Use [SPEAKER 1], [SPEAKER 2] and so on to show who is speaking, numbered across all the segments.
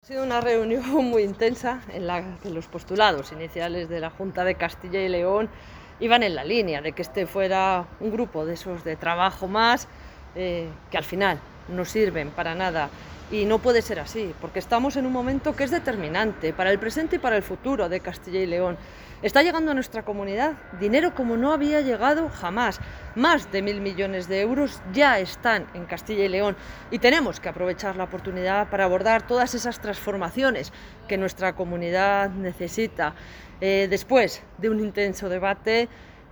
[SPEAKER 1] Ha sido una reunión muy intensa en la que los postulados iniciales de la Junta de Castilla y León iban en la línea de que este fuera un grupo de esos de trabajo más que al final no sirven para nada. Y no puede ser así, porque estamos en un momento que es determinante para el presente y para el futuro de Castilla y León. Está llegando a nuestra comunidad dinero como no había llegado jamás. Más de 1.000 millones de euros ya están en Castilla y León y tenemos que aprovechar la oportunidad para abordar todas esas transformaciones que nuestra comunidad necesita. Después de un intenso debate,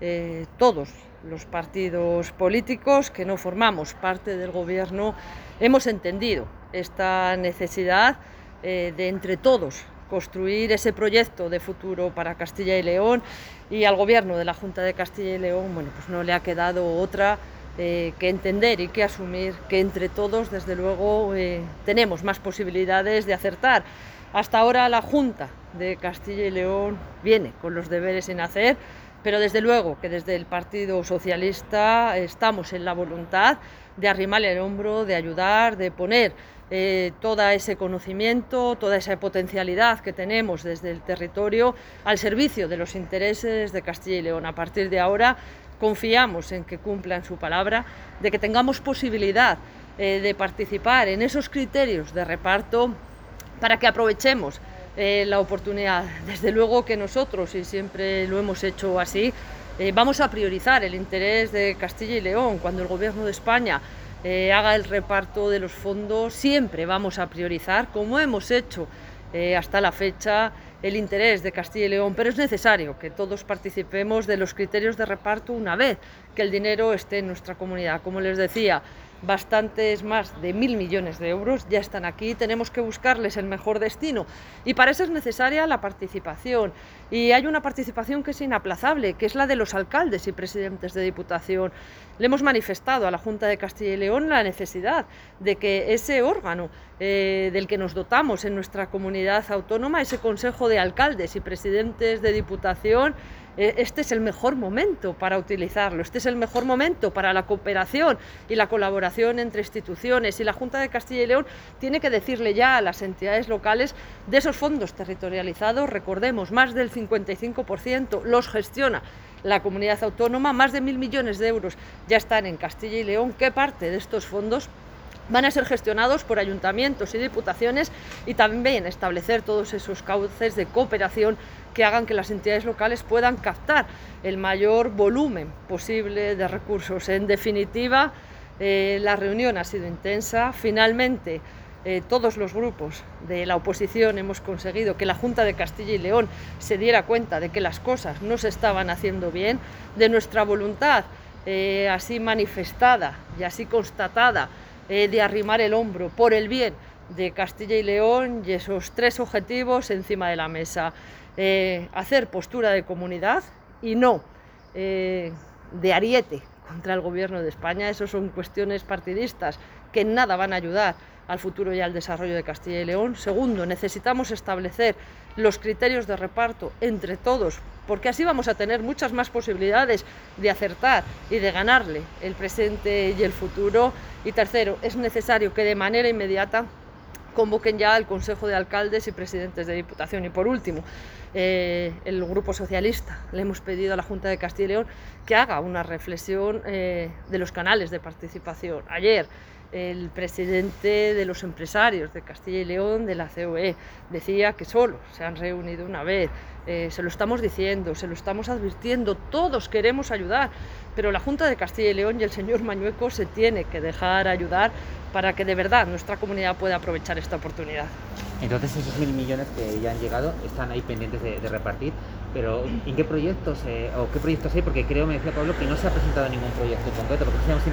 [SPEAKER 1] todos los partidos políticos que no formamos parte del gobierno hemos entendido esta necesidad de entre todos construir ese proyecto de futuro para Castilla y León, y al gobierno de la Junta de Castilla y León, bueno, pues no le ha quedado otra que entender y que asumir que entre todos, desde luego, tenemos más posibilidades de acertar. Hasta ahora la Junta de Castilla y León viene con los deberes sin hacer, pero desde luego que desde el Partido Socialista estamos en la voluntad de arrimarle el hombro, de ayudar, de poner todo ese conocimiento, toda esa potencialidad que tenemos desde el territorio al servicio de los intereses de Castilla y León. A partir de ahora confiamos en que cumplan su palabra, de que tengamos posibilidad de participar en esos criterios de reparto para que aprovechemos la oportunidad. Desde luego que nosotros, y siempre lo hemos hecho así, vamos a priorizar el interés de Castilla y León. Cuando el Gobierno de España haga el reparto de los fondos, siempre vamos a priorizar, como hemos hecho hasta la fecha, el interés de Castilla y León, pero es necesario que todos participemos de los criterios de reparto una vez que el dinero esté en nuestra comunidad. Como les decía, bastantes más de 1.000 millones de euros ya están aquí, tenemos que buscarles el mejor destino y para eso es necesaria la participación, y hay una participación que es inaplazable, que es la de los alcaldes y presidentes de Diputación. Le hemos manifestado a la Junta de Castilla y León la necesidad de que ese órgano del que nos dotamos en nuestra comunidad autónoma, ese Consejo de Alcaldes y Presidentes de Diputación, este es el mejor momento para utilizarlo, este es el mejor momento para la cooperación y la colaboración entre instituciones, y la Junta de Castilla y León tiene que decirle ya a las entidades locales de esos fondos territorializados. Recordemos, más del 55% los gestiona la comunidad autónoma, más de 1.000 millones de euros ya están en Castilla y León. ¿Qué parte de estos fondos van a ser gestionados por ayuntamientos y diputaciones? Y también establecer todos esos cauces de cooperación que hagan que las entidades locales puedan captar el mayor volumen posible de recursos. En definitiva, la reunión ha sido intensa. Finalmente, todos los grupos de la oposición hemos conseguido que la Junta de Castilla y León se diera cuenta de que las cosas no se estaban haciendo bien, de nuestra voluntad así manifestada y así constatada de arrimar el hombro por el bien de Castilla y León, y esos tres objetivos encima de la mesa: hacer postura de comunidad y no de ariete contra el Gobierno de España. Eso son cuestiones partidistas que en nada van a ayudar al futuro y al desarrollo de Castilla y León. Segundo, necesitamos establecer los criterios de reparto entre todos, porque así vamos a tener muchas más posibilidades de acertar y de ganarle el presente y el futuro. Y tercero, es necesario que de manera inmediata convoquen ya al Consejo de Alcaldes y Presidentes de Diputación. Y por último, el Grupo Socialista le hemos pedido a la Junta de Castilla y León que haga una reflexión de los canales de participación. Ayer el presidente de los empresarios de Castilla y León, de la COE, decía que solo se han reunido una vez. Se lo estamos diciendo, se lo estamos advirtiendo, todos queremos ayudar, pero la Junta de Castilla y León y el señor Mañueco se tiene que dejar ayudar para que de verdad nuestra comunidad pueda aprovechar esta oportunidad.
[SPEAKER 2] Entonces esos 1.000 millones que ya han llegado están ahí pendientes de repartir, pero ¿en qué proyectos o qué proyectos hay? Porque creo, me decía Pablo, que no se ha presentado ningún proyecto concreto, porque